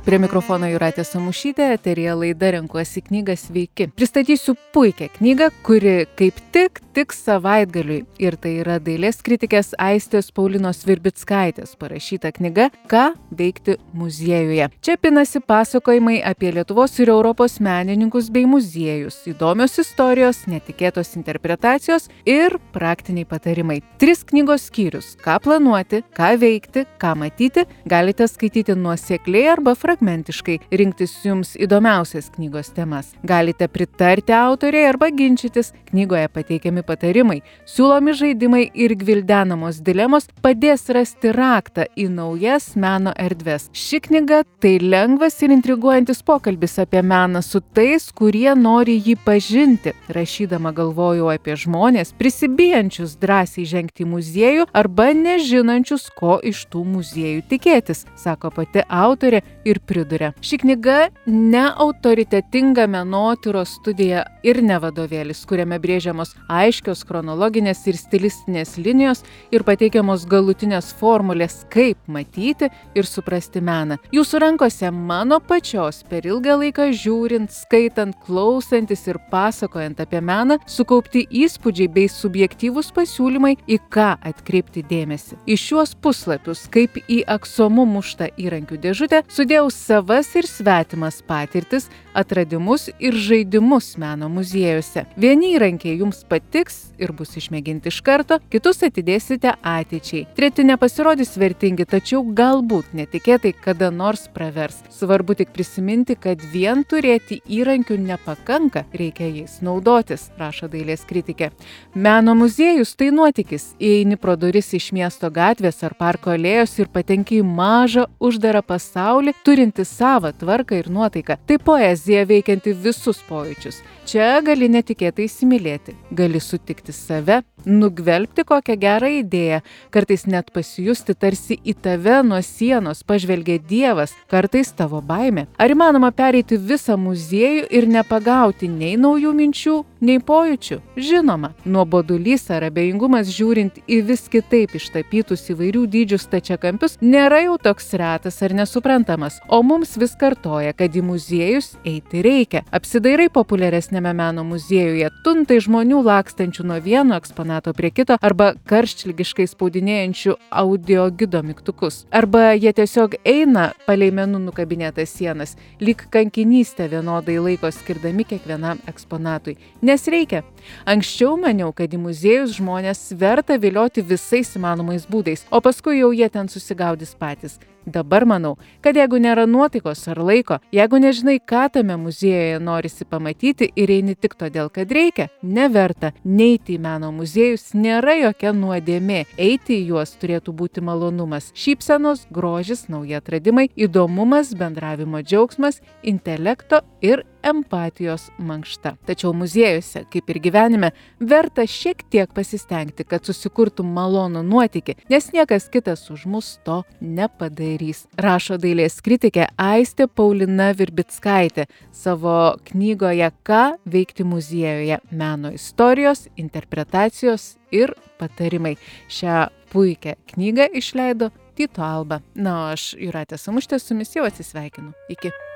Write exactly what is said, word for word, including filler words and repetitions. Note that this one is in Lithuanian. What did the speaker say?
Prie mikrofono Jūratė Samušytė, eteryje laida Renkuosi knygą Sveiki. Pristatysiu puikią knygą, kuri kaip tik tiks savaitgaliui. Ir tai yra dailės kritikės Aistės Paulinos Virbickaitės parašyta knyga Ką veikti muziejuje. Čia pinasi pasakojimai apie Lietuvos ir Europos menininkus bei muziejus, įdomios istorijos, netikėtos interpretacijos ir praktiniai patarimai. Tris knygos skyrius – ką planuoti, ką veikti, ką matyti – galite skaityti nuosekliai arba fragmentiškai, rinktis jums įdomiausias knygos temas. Galite pritarti autoriai arba ginčytis. Knygoje pateikiami patarimai, siūlomi žaidimai ir gvildenamos dilemos padės rasti raktą į naujas meno erdves. Ši knyga tai lengvas ir intriguojantis pokalbis apie meną su tais, kurie nori jį pažinti. Rašydama galvojau apie žmonės, prisibijančius drąsiai žengti į muziejų arba nežinančius, ko iš tų muziejų tikėtis, sako pati autorė ir priduria. Ši knyga ne autoritetinga menotyros studija ir ne vadovėlis, kuriame brėžiamos aiškios chronologinės ir stilistinės linijos ir pateikiamos galutinės formulės, kaip matyti ir suprasti meną. Jūsų rankose mano pačios per ilgą laiką žiūrint, skaitant, klausantis ir pasakojant apie meną, sukaupti įspūdžiai bei subjektyvūs pasiūlymai, į ką atkreipti dėmesį. Į šiuos puslapius, kaip į aksomu muštą įrankių dėžutę, sudėjau savas ir svetimas patirtis, atradimus ir žaidimus meno muziejuose. Vieni įrankiai jums patiks ir bus išmėginti iš karto, kitus atidėsite ateičiai. Treti nepasirodys vertingi, tačiau galbūt netikėtai kada nors pravers. Svarbu tik prisiminti, kad vien turėti įrankių nepakanka, reikia jais naudotis, rašo dailės kritikė. Meno muziejus tai nuotykis. Įeini pro duris iš miesto gatvės ar parko alėjos ir patenki į mažą, uždarą pasaulį, turinti savą tvarką ir nuotaiką. Tai poezija veikianti visus pojūčius. Čia gali netikėtai įsimylėti, gali sutikti save, nugvelbti kokią gerą idėją, kartais net pasijusti tarsi į tave nuo sienos pažvelgia Dievas, kartais tavo baimė. Ar įmanoma pereiti visą muziejų ir nepagauti nei naujų minčių, nei pojūčių? Žinoma, nuobodulys ar abejingumas žiūrint į vis kitaip ištapytus įvairių dydžių stačiakampius nėra jau toks retas ar nesuprantamas, o mums vis kartoja, kad į muziejus eiti reikia. Apsidairai populiaresnėme meno muziejuje, tuntai žmonių lakstančių nuo vieno eksponato prie kito arba karštligiškai spaudinėjančių audio gido mygtukus. Arba jie tiesiog eina palei menų nukabinėtas sienas, lyg kankinystę vienodai laiko skirdami kiekvienam eksponatui. Nes reikia. Anksčiau maniau, kad į muziejus žmonės verta vilioti visais įmanomais būdais, o paskui jau jie ten susigaudys patys. Dabar manau, kad jeigu nėra nuotaikos ar laiko, jeigu nežinai, ką tame muziejuje norisi pamatyti ir eini tik todėl, kad reikia, neverta. Neiti į meno muziejus nėra jokia nuodėmė. Eiti į juos turėtų būti malonumas, šypsenos, grožis, nauji atradimai, įdomumas, bendravimo džiaugsmas, intelekto ir empatijos mankšta. Tačiau muziejuose, kaip ir gyvenime, verta šiek tiek pasistengti, kad susikurtų malonų nuotykį, nes niekas kitas už mus to nepadarys. Rašo dailės kritikė Aistė Paulina Virbickaitė savo knygoje Ką veikti muziejuje – meno istorijos, interpretacijos ir patarimai. Šią puikią knygą išleido Tyto Alba. Na, o aš, Jūratė Samušytė, su jumis jau atsisveikinu. Iki.